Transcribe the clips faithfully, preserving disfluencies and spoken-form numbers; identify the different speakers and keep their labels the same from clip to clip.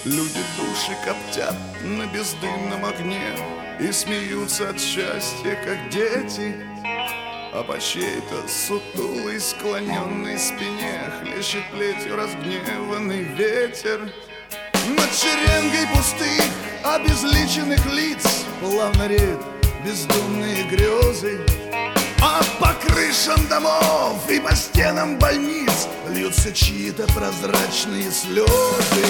Speaker 1: Люди души коптят на бездымном огне и смеются от счастья, как дети. А по чьей-то сутулой склоненной спине хлещет плетью разгневанный ветер. Над шеренгой пустых, обезличенных лиц плавно реют бездумные грезы. А по крышам домов и по стенам больниц льются чьи-то прозрачные слезы.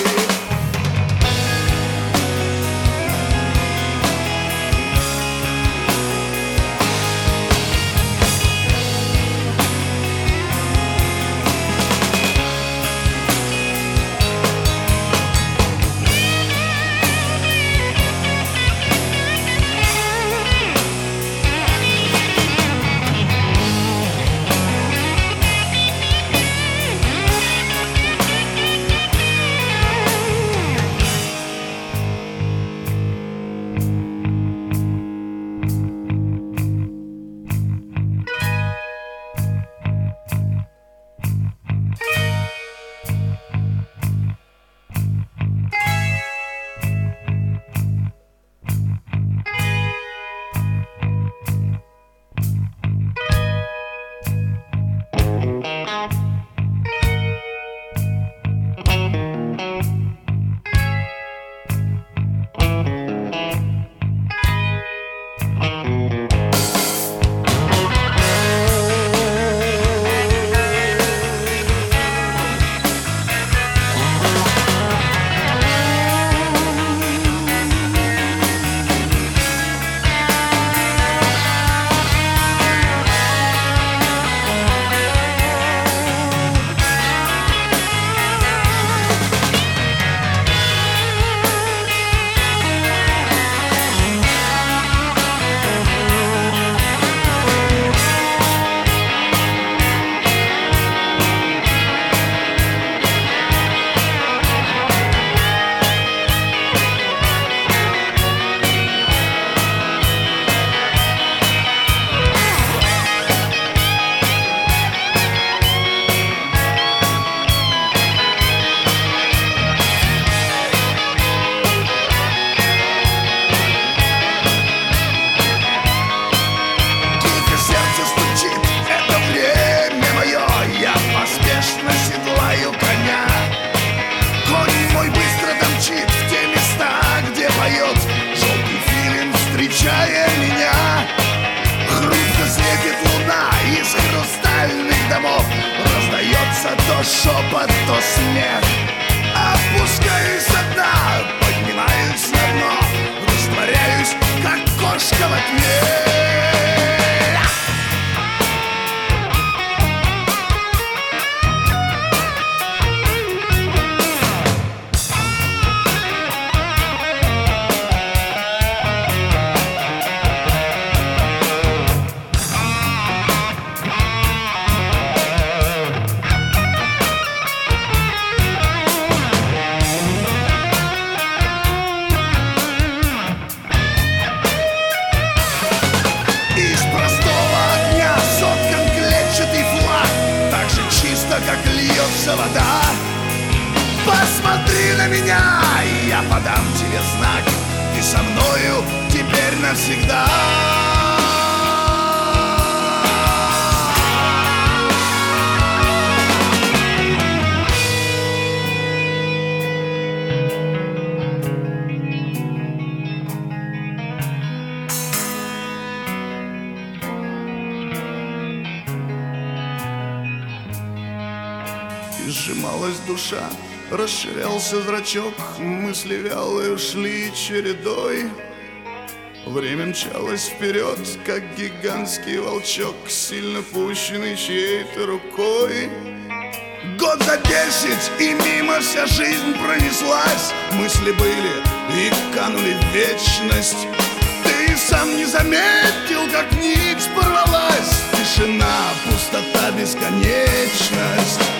Speaker 2: То шепот, то смех. Опускаюсь со дна, поднимаюсь на дно, растворяюсь, как кошка во тьме. Как льется вода, посмотри на меня, я подам тебе знак, ты со мною теперь навсегда.
Speaker 1: Сжималась душа, расширялся зрачок, мысли вялые шли чередой. Время мчалось вперед, как гигантский волчок, сильно пущенный чьей-то рукой.
Speaker 2: Год за десять, и мимо вся жизнь пронеслась.
Speaker 1: Мысли были и канули в вечность.
Speaker 2: Ты сам не заметил, как нить порвалась.
Speaker 1: Тишина, пустота, бесконечность.